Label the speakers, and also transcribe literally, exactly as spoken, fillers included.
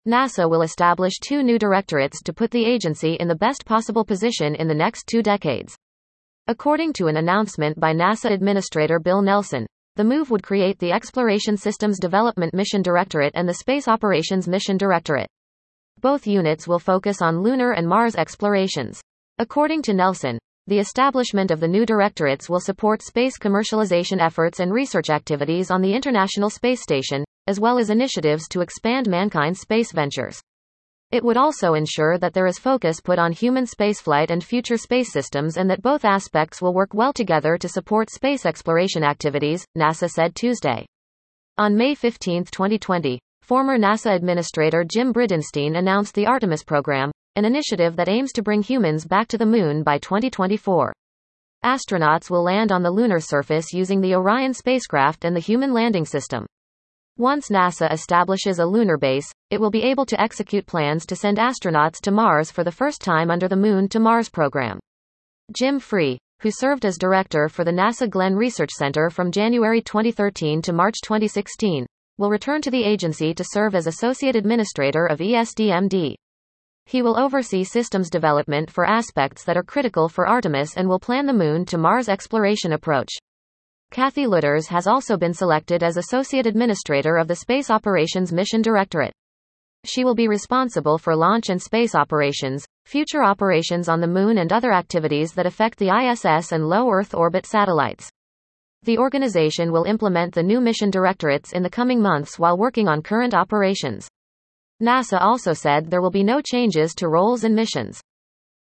Speaker 1: NASA will establish two new directorates to put the agency in the best possible position in the next two decades. According to an announcement by NASA Administrator Bill Nelson, the move would create the Exploration Systems Development Mission Directorate and the Space Operations Mission Directorate. Both units will focus on lunar and Mars explorations. According to Nelson, the establishment of the new directorates will support space commercialization efforts and research activities on the International Space Station, as well as initiatives to expand mankind's space ventures. It would also ensure that there is focus put on human spaceflight and future space systems and that both aspects will work well together to support space exploration activities, NASA said Tuesday. On May fifteenth, twenty twenty, former NASA Administrator Jim Bridenstine announced the Artemis program, an initiative that aims to bring humans back to the moon by twenty twenty-four. Astronauts will land on the lunar surface using the Orion spacecraft and the Human Landing System. Once NASA establishes a lunar base, it will be able to execute plans to send astronauts to Mars for the first time under the Moon to Mars program. Jim Free, who served as director for the NASA Glenn Research Center from January twenty thirteen to March twenty sixteen, will return to the agency to serve as Associate Administrator of E S D M D. He will oversee systems development for aspects that are critical for Artemis and will plan the Moon to Mars exploration approach. Kathy Lutters has also been selected as Associate Administrator of the Space Operations Mission Directorate. She will be responsible for launch and space operations, future operations on the Moon and other activities that affect the I S S and low Earth orbit satellites. The organization will implement the new mission directorates in the coming months while working on current operations. NASA also said there will be no changes to roles and missions.